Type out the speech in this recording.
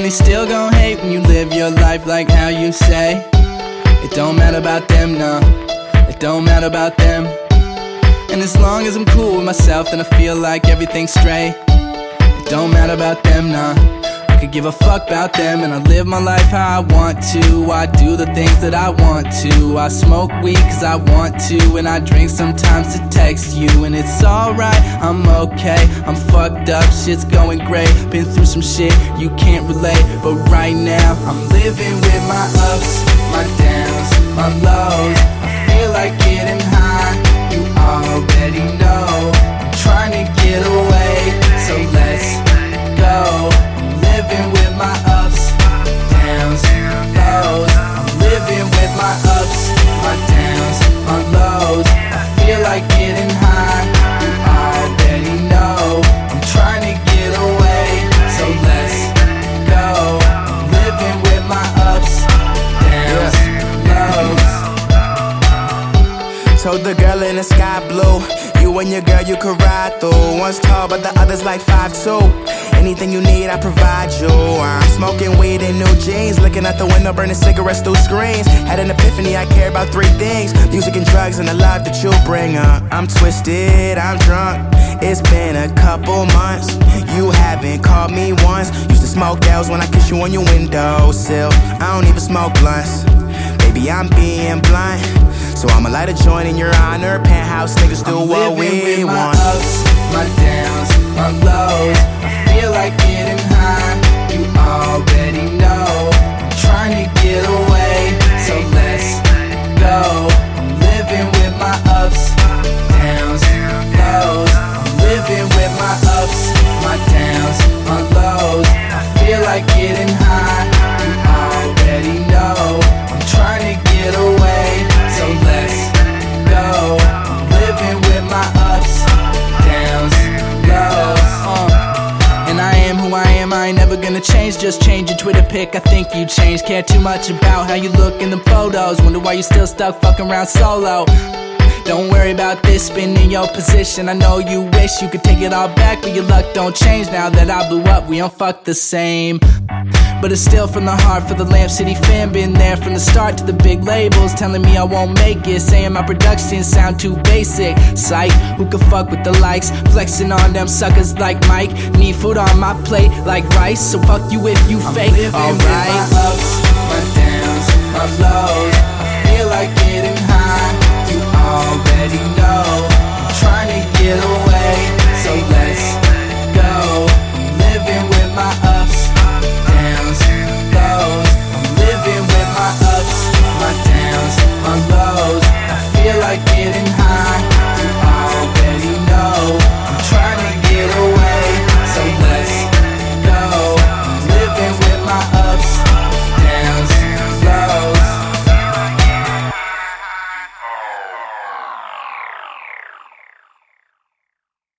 they still gon' hate when you live your life like how you say. It don't matter about them, no, it don't matter about them. And as long as I'm cool with myself, then I feel like everything's straight. It don't matter about them, nah, I could give a fuck about them. And I live my life how I want to, I do the things that I want to. I smoke weed cause I want to, and I drink sometimes to text you. And it's alright, I'm okay, I'm fucked up, shit's going great. Been through some shit, you can't relate, but right now I'm living with my ups, my downs, my lows. I feel like getting high, you already know. I'm trying to get away, so let's go. I'm living with my ups, downs, lows. I'm living with my ups, my downs, my lows. I feel like getting high, you already know. I'm trying to get away, so let's go. I'm living with my ups, downs, lows. Told the girl in the sky blue, you and your girl you could ride through. One's tall but the other's like 5'2". Anything you need I provide you. I'm smoking weed in new jeans, looking out the window burning cigarettes through screens. Had an epiphany, I care about three things: music and drugs and the love that you bring. I'm twisted, I'm drunk, it's been a couple months. You haven't called me once. Used to smoke L's when I kiss you on your windowsill. I don't even smoke blunts, baby I'm being blunt. So I'ma light a joint in your honor. Penthouse niggas do what we want. My ups, my downs, my lows. I feel like getting high, you already know. I'm trying to get away, so let's go. I'm living with my ups, downs, lows. I'm living with my ups, my downs, my lows. I feel like getting high, you already know. I'm trying to get away, so let's go. I'm living with my ups, downs, lows. And I am who I am, I ain't never gonna change. Just change your Twitter pic, I think you changed. Care too much about how you look in the photos. Wonder why you still stuck fucking around solo. Don't worry about this, been in your position. I know you wish you could take it all back, but your luck don't change now that I blew up. We don't fuck the same, but it's still from the heart for the Lamp City fan. Been there from the start to the big labels telling me I won't make it, saying my production sound too basic. Psych, who could fuck with the likes? Flexing on them suckers like Mike. Need food on my plate like rice, so fuck you if you fake. I'm living with my ups, my downs, my lows.